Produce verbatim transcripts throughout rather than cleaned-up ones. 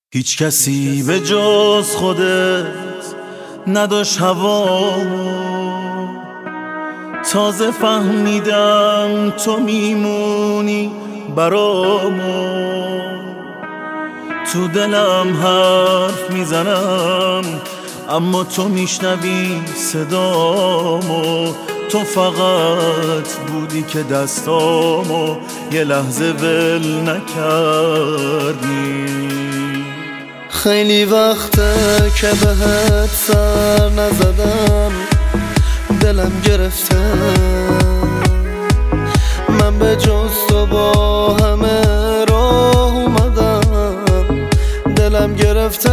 هیچ کسی به جز خودت نداشت هوامو، تازه فهمیدم تو میمونی برامو. تو دلم حرف میزنم اما تو میشنوی صدامو. تو فقط بودی که دستامو یه لحظه ول نکردی. خیلی وقته که بهت سر نزدم، دلم گرفته. من به جز تو با همه راه اومدم، دلم گرفته.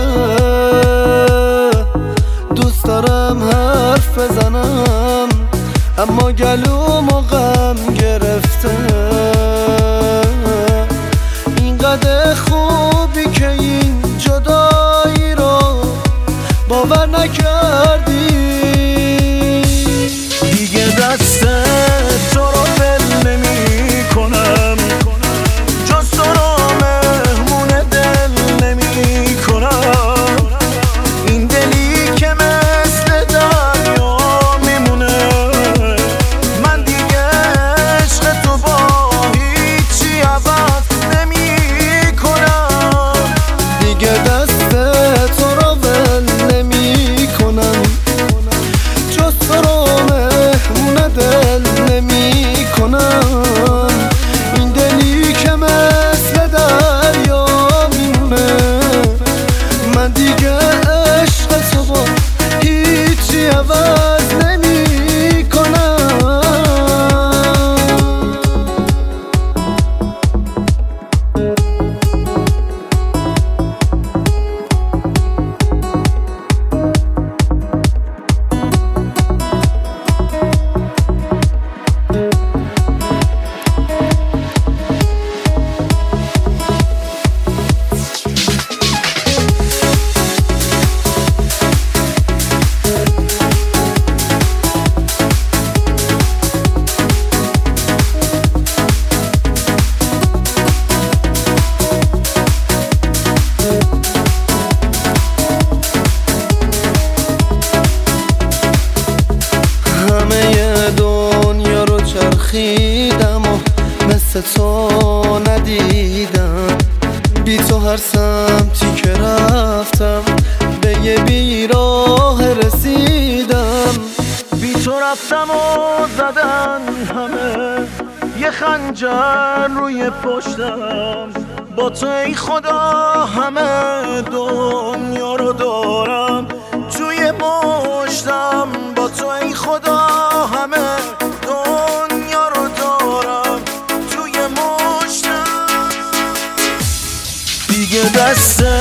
دوست دارم حرف بزنم اما گلومو غم گرفته. اینقدر خوبی که این جدایی رو باور نکردی. دیگه دست تو رو ول نمی کنم، جز تو رو مهمون دل نمی کنم. این دلی که مثل دریا میمونه، من دیگه عشق تو با هیچی عوض نمی کنم. دیگه دست تو رو ول نمی کنم، جز تو رو مهمون دل نمی کنم. این دلی که مثل دریا میمونه، من دیگه عشق تو با هیچی عوض نمی کنم. دنیا رو چرخیدم و مثل تو ندیدم. بی تو هر سمتی که رفتم به یه بیراه رسیدم. بی تو رفتم و زدن همه یه خنجر روی پشتم. با تو ای خدا همه دنیا رو دارم توی مشتم. با تو ای خدا همه دنیا رو دارم توی مشتم. دیگه دست